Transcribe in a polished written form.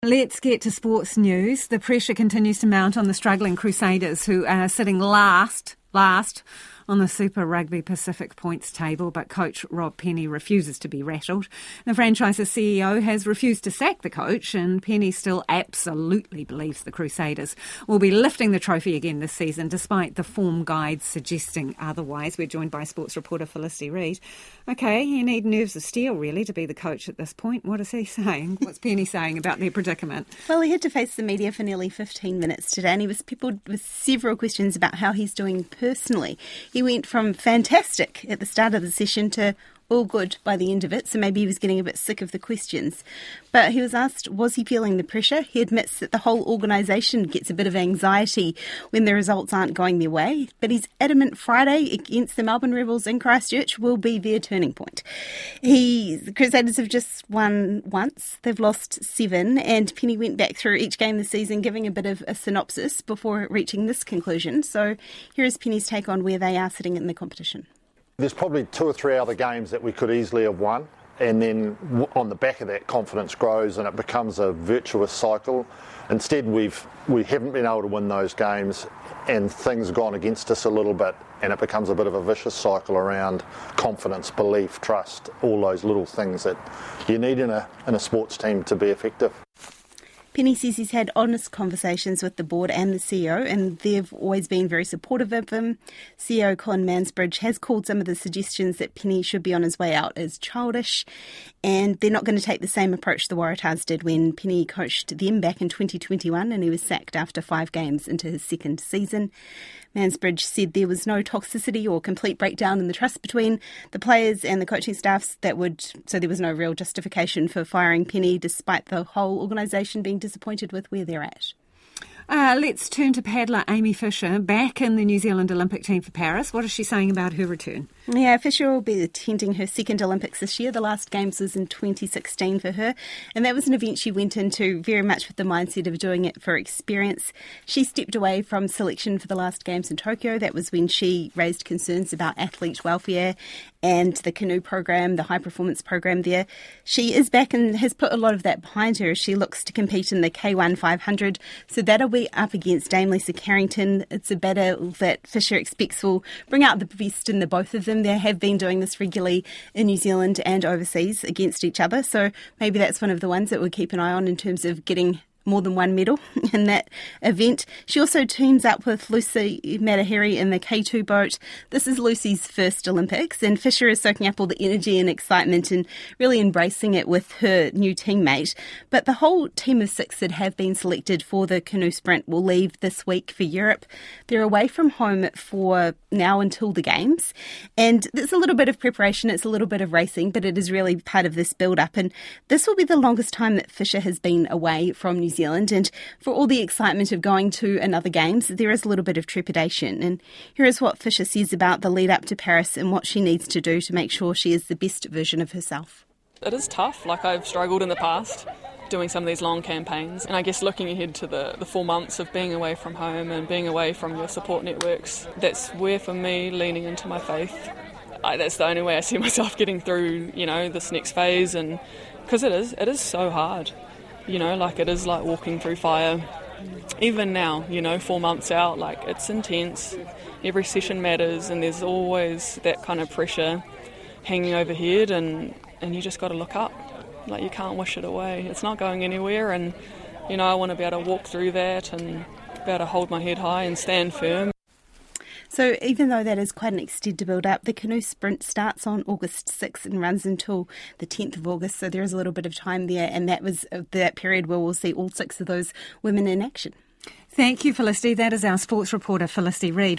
Let's get to sports news. The pressure continues to mount on the struggling Crusaders, who are sitting last on the Super Rugby Pacific points table, but coach Rob Penney refuses to be rattled. The franchise's CEO has refused to sack the coach, and Penney still absolutely believes the Crusaders will be lifting the trophy again this season, despite the form guides suggesting otherwise. We're joined by sports reporter Felicity Reid. Okay, you need nerves of steel, really, to be the coach at this point. What is he saying? What's Penney saying about their predicament? Well, he had to face the media for nearly 15 minutes today, and he was peppered with several questions about how he's doing personally. He went from fantastic at the start of the session to all good by the end of it, so maybe he was getting a bit sick of the questions. But he was asked, was he feeling the pressure? He admits that the whole organisation gets a bit of anxiety when the results aren't going their way, but he's adamant Friday against the Melbourne Rebels in Christchurch will be their turning point. The Crusaders have just won once, they've lost 7, and Penney went back through each game this season giving a bit of a synopsis before reaching this conclusion. So here is Penney's take on where they are sitting in the competition. There's probably 2 or 3 other games that we could easily have won, and then on the back of that, confidence grows and it becomes a virtuous cycle. Instead, we haven't been able to win those games, and things have gone against us a little bit, and it becomes a bit of a vicious cycle around confidence, belief, trust, all those little things that you need in a sports team to be effective. Penney says he's had honest conversations with the board and the CEO, and they've always been very supportive of him. CEO Colin Mansbridge has called some of the suggestions that Penney should be on his way out as childish, and they're not going to take the same approach the Waratahs did when Penney coached them back in 2021 and he was sacked after 5 games into his second season. Mansbridge said there was no toxicity or complete breakdown in the trust between the players and the coaching staffs so there was no real justification for firing Penney, despite the whole organisation being disappointed with where they're at. Let's turn to paddler Amy Fisher, back in the New Zealand Olympic team for Paris. What is she saying about her return? Yeah, Fisher will be attending her second Olympics this year. The last Games was in 2016 for her, and that was an event she went into very much with the mindset of doing it for experience. She stepped away from selection for the last Games in Tokyo. That was when she raised concerns about athlete welfare and the canoe program, the high performance program there. She is back and has put a lot of that behind her as she looks to compete in the K1 500. So that'll be up against Dame Lisa Carrington. It's a battle that Fisher expects will bring out the best in the both of them. They have been doing this regularly in New Zealand and overseas against each other. So maybe that's one of the ones that we'll keep an eye on in terms of getting more than one medal in that event. She also teams up with Lucy Mataheri in the K2 boat. This is Lucy's first Olympics, and Fisher is soaking up all the energy and excitement and really embracing it with her new teammate. But the whole team of 6 that have been selected for the canoe sprint will leave this week for Europe. They're away from home for now until the Games, and there's a little bit of preparation, it's a little bit of racing, but it is really part of this build-up, and this will be the longest time that Fisher has been away from New Zealand, and for all the excitement of going to another Games, there is a little bit of trepidation. And here is what Fisher says about the lead up to Paris and what she needs to do to make sure she is the best version of herself. It is tough. I've struggled in the past doing some of these long campaigns, and I guess looking ahead to the 4 months of being away from home and being away from your support networks, that's where for me leaning into my faith, that's the only way I see myself getting through this next phase. And because it is so hard. It is like walking through fire. Even now, 4 months out, it's intense. Every session matters, and there's always that kind of pressure hanging overhead, and you just got to look up. You can't wish it away. It's not going anywhere, and, I want to be able to walk through that and be able to hold my head high and stand firm. So even though that is quite an extended build-up, the canoe sprint starts on August 6th and runs until the 10th of August, so there is a little bit of time there, and that was that period where we'll see all 6 of those women in action. Thank you, Felicity. That is our sports reporter, Felicity Reid.